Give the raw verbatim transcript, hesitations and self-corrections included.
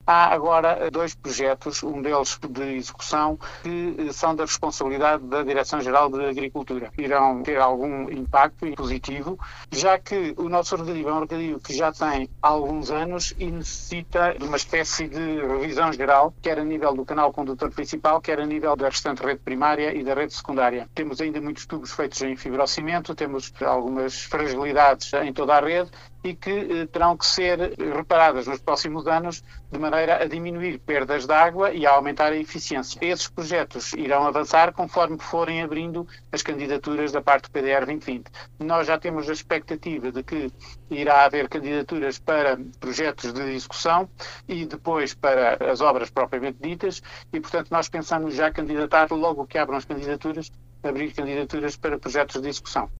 Há agora dois projetos, um deles de execução, que são da responsabilidade da Direção-Geral de Agricultura. Irão ter algum impacto positivo, já que o nosso regadio é um regadio que já tem alguns anos e necessita de uma espécie de revisão geral, quer a nível do canal condutor principal, quer a nível da restante rede primária e da rede secundária. Temos ainda muitos tubos feitos em fibrocimento, temos algumas fragilidades em toda a rede e que eh, terão que ser reparadas nos próximos anos de maneira a diminuir perdas de água e a aumentar a eficiência. Esses projetos irão avançar conforme forem abrindo as candidaturas da parte do P D R vinte vinte. Nós já temos a expectativa de que irá haver candidaturas para projetos de execução e depois para as obras propriamente ditas e, portanto, nós pensamos já candidatar logo que abram as candidaturas, abrir candidaturas para projetos de execução.